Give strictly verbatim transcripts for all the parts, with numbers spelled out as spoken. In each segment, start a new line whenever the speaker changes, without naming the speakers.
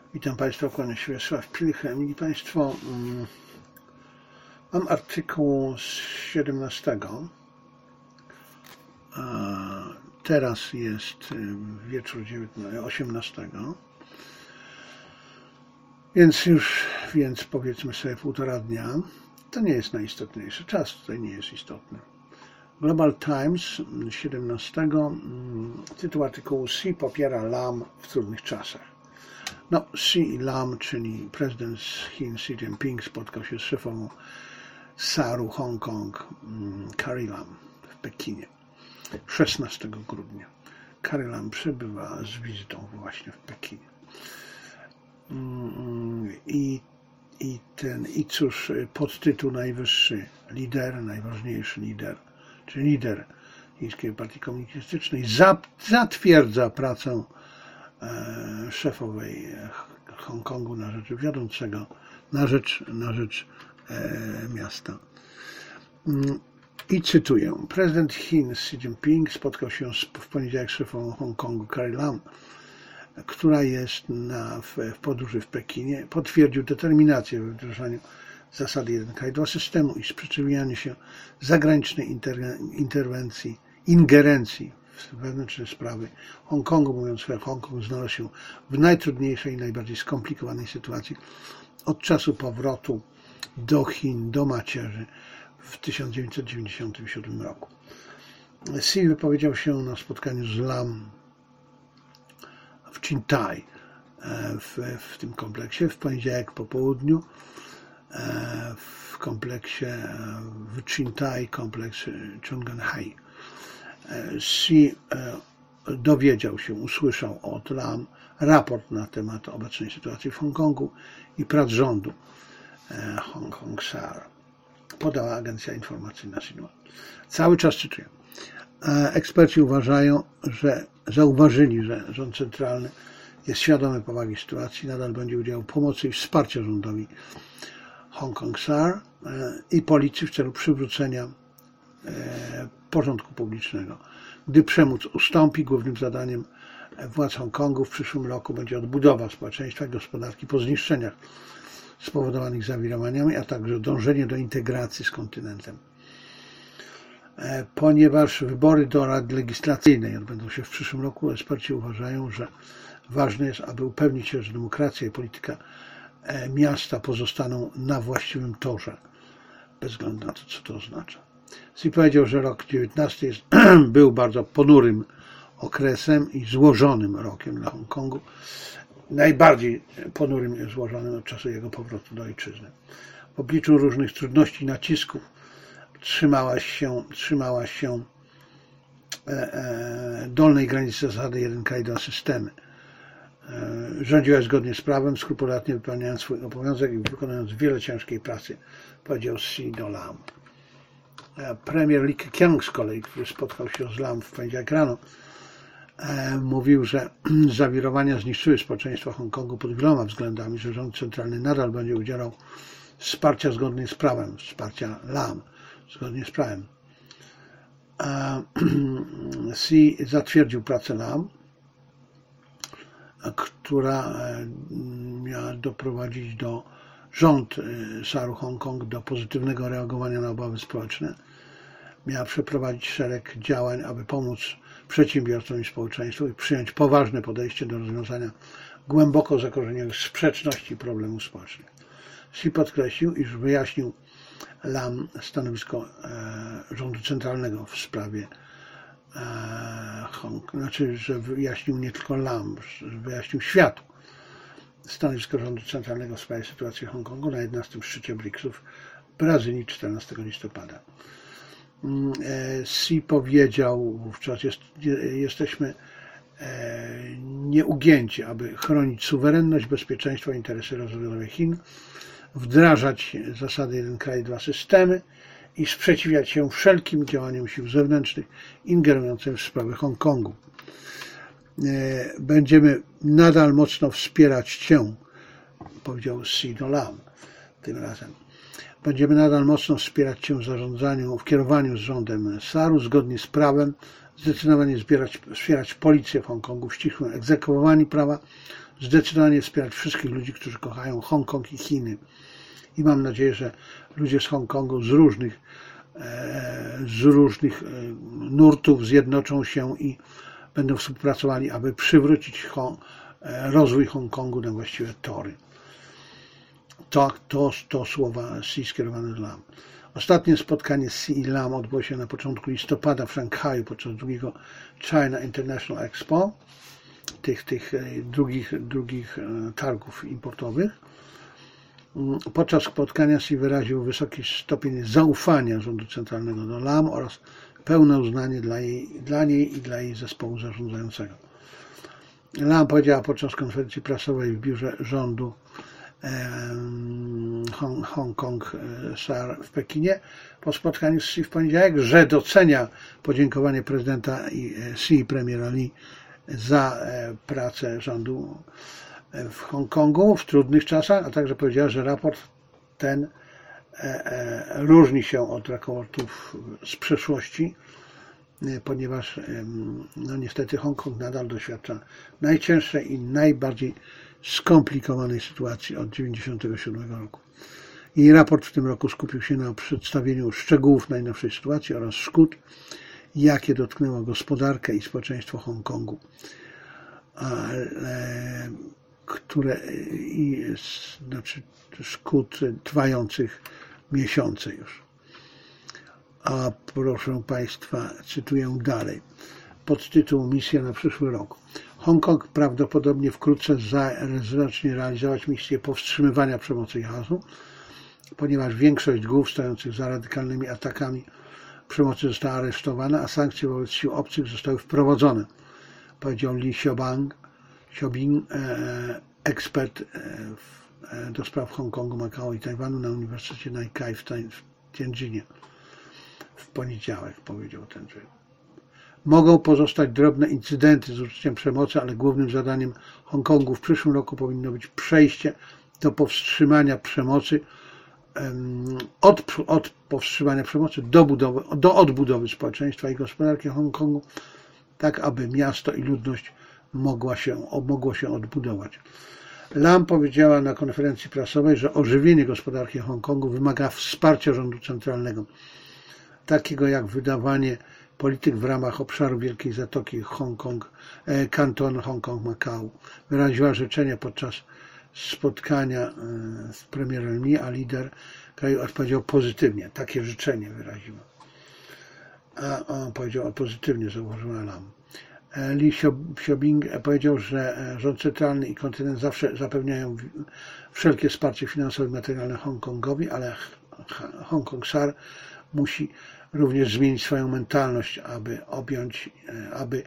Witam Państwa, kłaniam się Wiesław Pilch. Mili Państwo, mam artykuł z siedemnastego. Teraz jest wieczór osiemnastego. Więc już, więc powiedzmy sobie półtora dnia. To nie jest najistotniejszy czas, tutaj nie jest istotny. Global Times siedemnastego. Tytuł artykułu: C popiera Lam w trudnych czasach. No, Xi i Lam, czyli prezydent Chin Xi Jinping, spotkał się z szefową Saru Hongkong Carrie Lam w Pekinie szesnastego grudnia. Carrie Lam przybywa z wizytą właśnie w Pekinie. I, i, ten, i cóż, podtytuł najwyższy: lider, najważniejszy lider, czy lider Chińskiej Partii Komunistycznej zatwierdza pracę szefowej Hongkongu na rzecz wiodącego, na rzecz, na rzecz e, miasta. I cytuję: prezydent Chin Xi Jinping spotkał się z, w poniedziałek z szefową Hongkongu Carrie Lam, która jest na, w, w podróży w Pekinie. Potwierdził determinację we wdrażaniu zasady jeden kraj, dwa systemu i sprzeciwianiu się zagranicznej inter, interwencji, ingerencji w wewnętrzne sprawy Hongkongu, mówiąc, że Hongkong znalazł się w najtrudniejszej i najbardziej skomplikowanej sytuacji od czasu powrotu do Chin, do macierzy w tysiąc dziewięćset dziewięćdziesiątym siódmym roku. Xi wypowiedział się na spotkaniu z Lam w Qinghai, w, w tym kompleksie, w poniedziałek po południu, w kompleksie w Qinghai, kompleks Chongqing. Xi dowiedział się, usłyszał od Lam raport na temat obecnej sytuacji w Hongkongu i prac rządu Hong Kong S A R, podała agencja informacyjna Xinhua. Cały czas cytuję. Eksperci uważają, że zauważyli, że rząd centralny jest świadomy powagi sytuacji, nadal będzie udzielał pomocy i wsparcia rządowi Hong Kong S A R i policji w celu przywrócenia porządku publicznego. Gdy przemóc ustąpi, głównym zadaniem władz Hongkongu w przyszłym roku będzie odbudowa społeczeństwa i gospodarki po zniszczeniach spowodowanych zawirowaniami, a także dążenie do integracji z kontynentem. Ponieważ wybory do Rady Legislacyjnej odbędą się w przyszłym roku, eksperci uważają, że ważne jest, aby upewnić się, że demokracja i polityka miasta pozostaną na właściwym torze, bez względu na to, co to oznacza. Xi powiedział, że rok dziewiętnasty jest, był bardzo ponurym okresem i złożonym rokiem dla Hongkongu. Najbardziej ponurym i złożonym od czasu jego powrotu do ojczyzny. W obliczu różnych trudności i nacisków trzymała się, trzymała się e, e, dolnej granicy zasady jeden kraj, dwa systemy. E, rządziła zgodnie z prawem, skrupulatnie wypełniając swój obowiązek i wykonując wiele ciężkiej pracy, powiedział Xi do Lam. Premier Li Keqiang z kolei, który spotkał się z Lam w poniedziałek rano, mówił, że zawirowania zniszczyły społeczeństwo Hongkongu pod wieloma względami, że rząd centralny nadal będzie udzielał wsparcia zgodnie z prawem, wsparcia Lam zgodnie z prawem. Xi zatwierdził pracę Lam, która miała doprowadzić do rząd Saru Hongkong do pozytywnego reagowania na obawy społeczne. Miała przeprowadzić szereg działań, aby pomóc przedsiębiorcom i społeczeństwu i przyjąć poważne podejście do rozwiązania głęboko zakorzenionych sprzeczności i problemów społecznych. Xi podkreślił, iż wyjaśnił Lam stanowisko e, rządu centralnego w sprawie e, Hong, znaczy, że wyjaśnił nie tylko Lam, że wyjaśnił światu stanowisko rządu centralnego w sprawie sytuacji w Hongkongu na jedenastym szczycie briksów w Brazylii czternastego listopada. Xi powiedział wówczas, jest, jesteśmy nieugięci, aby chronić suwerenność, bezpieczeństwo i interesy rozwojowe Chin, wdrażać zasady jeden kraj, dwa systemy i sprzeciwiać się wszelkim działaniom sił zewnętrznych ingerującym w sprawy Hongkongu. Będziemy nadal mocno wspierać Cię, powiedział Xi do Lam tym razem. Będziemy nadal mocno wspierać Cię w zarządzaniu, w kierowaniu z rządem S A R-u zgodnie z prawem, zdecydowanie zbierać, wspierać policję w Hongkongu w ścisłym egzekwowaniu prawa, zdecydowanie wspierać wszystkich ludzi, którzy kochają Hongkong i Chiny. I mam nadzieję, że ludzie z Hongkongu z różnych, z różnych nurtów zjednoczą się i będą współpracowali, aby przywrócić rozwój Hongkongu na właściwe tory. To, to, to słowa Xi skierowane do Lam. Ostatnie spotkanie Xi i Lam odbyło się na początku listopada w Szanghaju podczas drugiego China International Expo, tych, tych drugich, drugich targów importowych. Podczas spotkania Xi wyraził wysoki stopień zaufania rządu centralnego do Lam oraz pełne uznanie dla, jej, dla niej i dla jej zespołu zarządzającego. Lam powiedziała podczas konferencji prasowej w biurze rządu Hong, Hongkong S A R w Pekinie po spotkaniu z Xi w poniedziałek, że docenia podziękowanie prezydenta Xi i premiera Li za pracę rządu w Hongkongu w trudnych czasach, a także powiedziała, że raport ten różni się od raportów z przeszłości, ponieważ no niestety Hongkong nadal doświadcza najcięższej i najbardziej skomplikowanej sytuacji od tysiąc dziewięćset dziewięćdziesiątego siódmego roku. Jej raport w tym roku skupił się na przedstawieniu szczegółów najnowszej sytuacji oraz szkód, jakie dotknęło gospodarkę i społeczeństwo Hongkongu, ale, które i znaczy szkód trwających miesiące już. A proszę Państwa, cytuję dalej. Podtytuł Misja na przyszły rok. Hongkong prawdopodobnie wkrótce zacznie realizować misję powstrzymywania przemocy i chaosu, ponieważ większość głów stojących za radykalnymi atakami przemocy została aresztowana, a sankcje wobec sił obcych zostały wprowadzone, powiedział Li Xiaobing, Xiaobing ekspert do spraw Hongkongu, Makao i Tajwanu na Uniwersytecie Nankai w Tianjinie. W poniedziałek powiedział ten człowiek. Mogą pozostać drobne incydenty z użyciem przemocy, ale głównym zadaniem Hongkongu w przyszłym roku powinno być przejście do powstrzymania przemocy, od, od powstrzymania przemocy do, budowy, do odbudowy społeczeństwa i gospodarki Hongkongu, tak aby miasto i ludność mogła się, mogło się odbudować. Lam powiedziała na konferencji prasowej, że ożywienie gospodarki Hongkongu wymaga wsparcia rządu centralnego, takiego jak wydawanie polityk w ramach obszaru Wielkiej Zatoki Hongkong, kanton Hongkong-Makao. Wyraziła życzenia podczas spotkania z premierem Li, a lider kraju odpowiedział pozytywnie. Takie życzenie wyraziła. A on powiedział pozytywnie, zauważyła Lam. Li Xiaobing powiedział, że rząd centralny i kontynent zawsze zapewniają wszelkie wsparcie finansowe i materialne Hongkongowi, ale Hongkong S A R musi również zmienić swoją mentalność, aby objąć, aby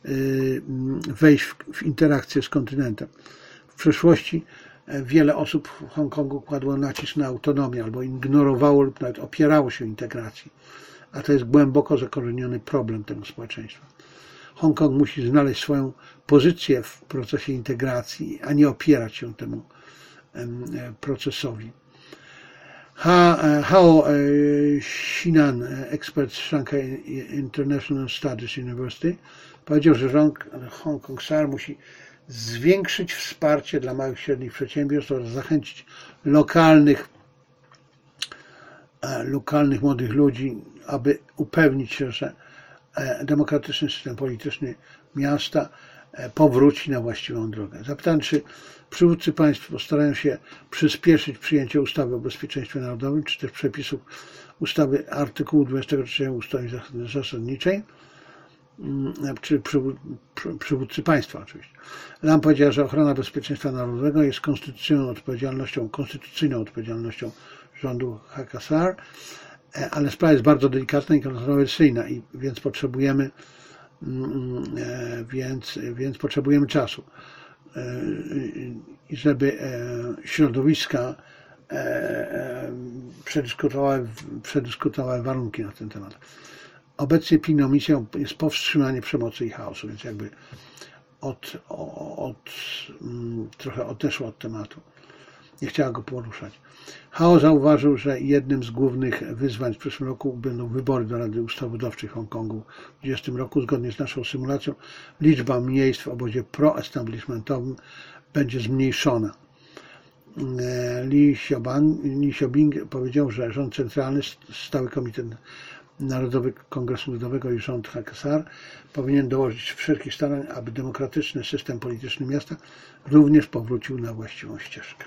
wejść w interakcję z kontynentem. W przeszłości wiele osób w Hongkongu kładło nacisk na autonomię albo ignorowało lub nawet opierało się integracji, a to jest głęboko zakorzeniony problem tego społeczeństwa. Hongkong musi znaleźć swoją pozycję w procesie integracji, a nie opierać się temu procesowi. Hao Xinan, ekspert z Shanghai International Studies University, powiedział, że rząd Hongkong S A R musi zwiększyć wsparcie dla małych i średnich przedsiębiorstw oraz zachęcić lokalnych, lokalnych młodych ludzi, aby upewnić się, że demokratyczny system polityczny miasta powróci na właściwą drogę. Zapytałem, czy przywódcy państw postarają się przyspieszyć przyjęcie ustawy o bezpieczeństwie narodowym, czy też przepisów ustawy artykułu dwudziestego trzeciego ustawy zasadniczej, czy przywódcy państwa oczywiście. Lam powiedział, że ochrona bezpieczeństwa narodowego jest konstytucyjną odpowiedzialnością, konstytucyjną odpowiedzialnością rządu H K S A R, ale sprawa jest bardzo delikatna i kontrowersyjna, i więc potrzebujemy więc, więc potrzebujemy czasu, i żeby środowiska przedyskutowały, przedyskutowały warunki na ten temat. Obecnie pilną misją jest powstrzymanie przemocy i chaosu, więc jakby od, od, trochę odeszła od tematu. Nie chciała go poruszać. Hao zauważył, że jednym z głównych wyzwań w przyszłym roku będą wybory do Rady Ustawodawczej Hongkongu. W dwa tysiące dwudziestym roku, zgodnie z naszą symulacją, liczba miejsc w obozie pro-establishmentowym będzie zmniejszona. Li Xiaobing powiedział, że rząd centralny, Stały Komitet Narodowy Kongresu Ludowego i rząd H K S R powinien dołożyć wszelkich starań, aby demokratyczny system polityczny miasta również powrócił na właściwą ścieżkę.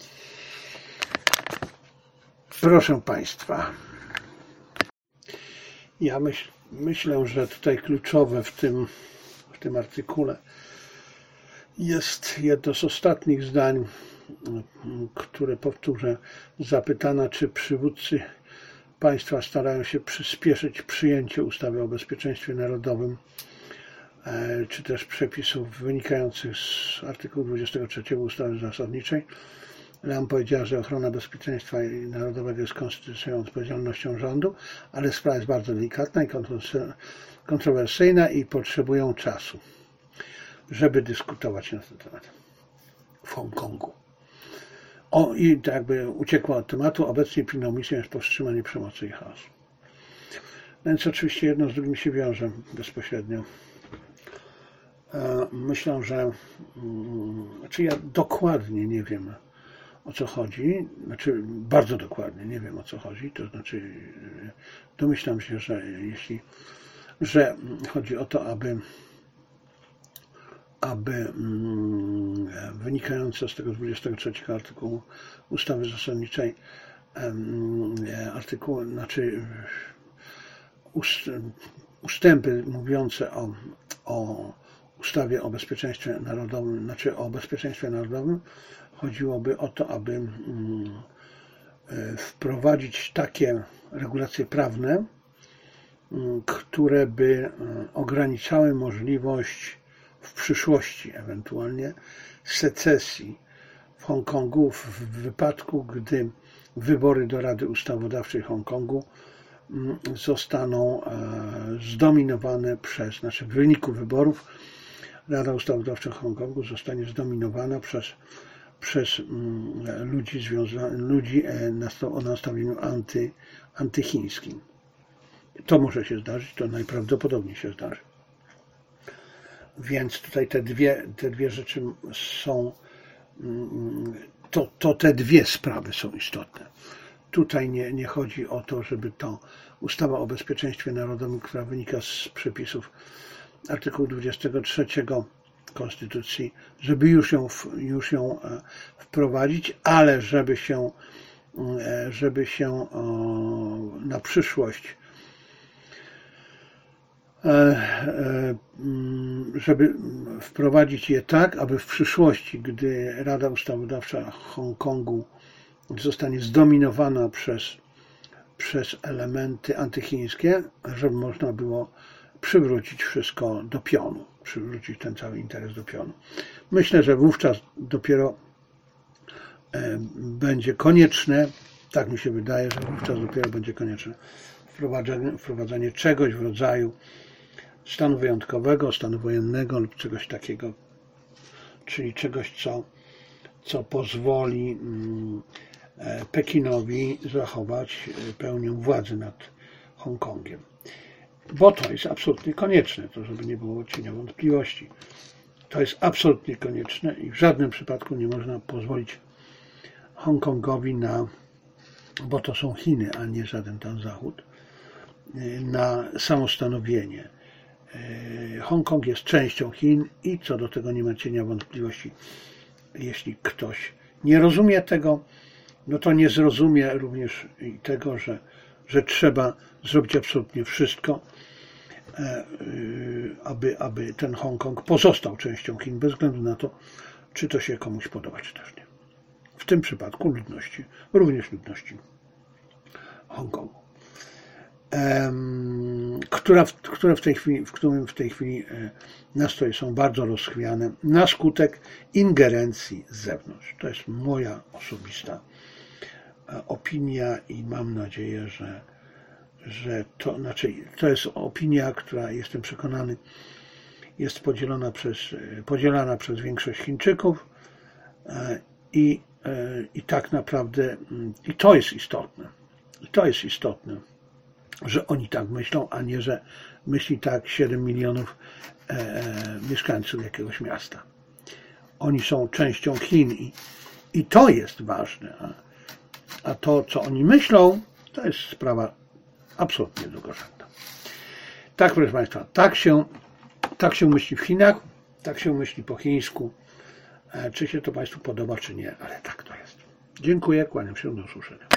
Proszę Państwa, ja myśl, myślę, że tutaj kluczowe w tym, w tym artykule jest jedno z ostatnich zdań, które powtórzę. Zapytana, czy przywódcy państwa starają się przyspieszyć przyjęcie ustawy o bezpieczeństwie narodowym, czy też przepisów wynikających z artykułu dwudziestego trzeciego ustawy zasadniczej. Lam powiedziała, że ochrona bezpieczeństwa narodowego jest konstytucyjną odpowiedzialnością rządu, ale sprawa jest bardzo delikatna i kontrowersyjna i potrzebują czasu, żeby dyskutować na ten temat w Hongkongu. O, i tak jakby uciekła od tematu, obecnie pilną misją jest powstrzymanie przemocy i chaosu. Więc oczywiście jedno z drugim się wiąże bezpośrednio. Myślę, że znaczy ja dokładnie nie wiem, o co chodzi, znaczy bardzo dokładnie nie wiem, o co chodzi, to znaczy domyślam się, że jeśli, że chodzi o to, aby aby wynikające z tego dwudziestego trzeciego artykułu ustawy zasadniczej artykuły, znaczy ustępy mówiące o, o ustawie o bezpieczeństwie narodowym, znaczy o bezpieczeństwie narodowym, chodziłoby o to, aby wprowadzić takie regulacje prawne, które by ograniczały możliwość w przyszłości ewentualnie secesji w Hongkongu w wypadku, gdy wybory do Rady Ustawodawczej Hongkongu zostaną zdominowane przez, znaczy w wyniku wyborów Rada Ustawodawcza Hongkongu zostanie zdominowana przez, przez ludzi, związa- ludzi o nastawieniu anty, antychińskim. To może się zdarzyć, to najprawdopodobniej się zdarzy. Więc tutaj te dwie, te dwie rzeczy są, to, to te dwie sprawy są istotne. Tutaj nie, nie chodzi o to, żeby to ustawa o bezpieczeństwie narodowym, która wynika z przepisów artykułu dwudziestego trzeciego Konstytucji, żeby już ją, już ją wprowadzić, ale żeby się, żeby się na przyszłość żeby wprowadzić je tak, aby w przyszłości, gdy Rada Ustawodawcza Hongkongu zostanie zdominowana przez, przez elementy antychińskie, żeby można było przywrócić wszystko do pionu, przywrócić ten cały interes do pionu. Myślę, że wówczas dopiero będzie konieczne, tak mi się wydaje, że wówczas dopiero będzie konieczne wprowadzenie, wprowadzenie czegoś w rodzaju stanu wyjątkowego, stanu wojennego lub czegoś takiego, czyli czegoś, co, co pozwoli Pekinowi zachować pełnię władzy nad Hongkongiem. Bo to jest absolutnie konieczne, to żeby nie było cienia wątpliwości. To jest absolutnie konieczne i w żadnym przypadku nie można pozwolić Hongkongowi na, bo to są Chiny, a nie żaden tam Zachód, na samostanowienie. Hongkong jest częścią Chin i co do tego nie ma cienia wątpliwości. Jeśli ktoś nie rozumie tego, no to nie zrozumie również i tego, że, że trzeba zrobić absolutnie wszystko, aby, aby ten Hongkong pozostał częścią Chin, bez względu na to, czy to się komuś podoba, czy też nie. W tym przypadku ludności, również ludności Hongkongu, która, które w tej chwili, w którym w tej chwili nastroje są bardzo rozchwiane na skutek ingerencji z zewnątrz. To jest moja osobista opinia i mam nadzieję, że, że to, znaczy, to jest opinia, która, jestem przekonany, jest podzielona przez, podzielana przez większość Chińczyków i, i tak naprawdę, i to jest istotne, i to jest istotne, że oni tak myślą, a nie, że myśli tak siedem milionów e, mieszkańców jakiegoś miasta. oni są częścią Chin i, i to jest ważne, a, a to, co oni myślą, to jest sprawa absolutnie drugorzędna. Tak, proszę Państwa, tak się, tak się myśli w Chinach, tak się myśli po chińsku. Czy się to Państwu podoba, czy nie, ale tak to jest. Dziękuję, kłaniam się, do usłyszenia.